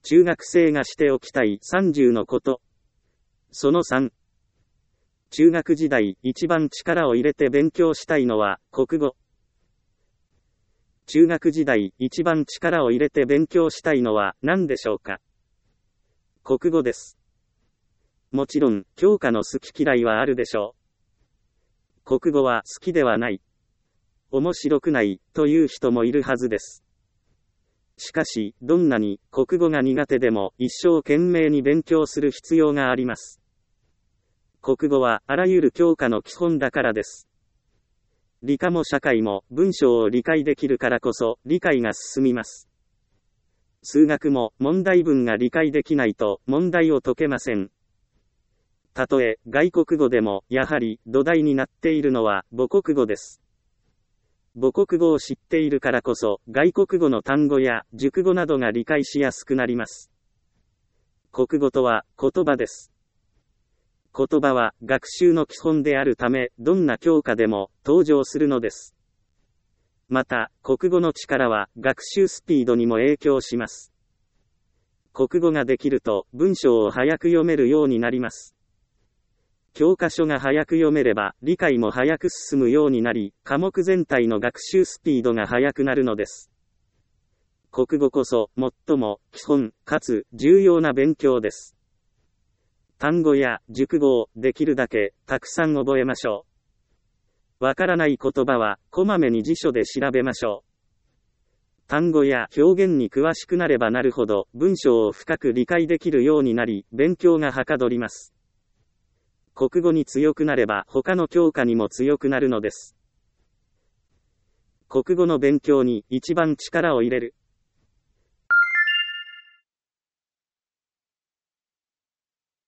中学生がしておきたい30のこと。その3。中学時代一番力を入れて勉強したいのは国語。中学時代一番力を入れて勉強したいのは何でしょうか。国語です。もちろん、教科の好き嫌いはあるでしょう。国語は好きではない。面白くないという人もいるはずです。しかし、どんなに国語が苦手でも一生懸命に勉強する必要があります。国語はあらゆる教科の基本だからです。理科も社会も文章を理解できるからこそ理解が進みます。数学も問題文が理解できないと問題を解けません。たとえ外国語でもやはり土台になっているのは母国語です。母国語を知っているからこそ外国語の単語や熟語などが理解しやすくなります。国語とは言葉です。言葉は学習の基本であるためどんな教科でも登場するのです。また、国語の力は学習スピードにも影響します。国語ができると文章を早く読めるようになります。教科書が早く読めれば理解も早く進むようになり、科目全体の学習スピードが速くなるのです。国語こそ最も基本かつ重要な勉強です。単語や熟語をできるだけたくさん覚えましょう。わからない言葉はこまめに辞書で調べましょう。単語や表現に詳しくなればなるほど文章を深く理解できるようになり、勉強がはかどります。国語に強くなれば他の教科にも強くなるのです。国語の勉強に一番力を入れる。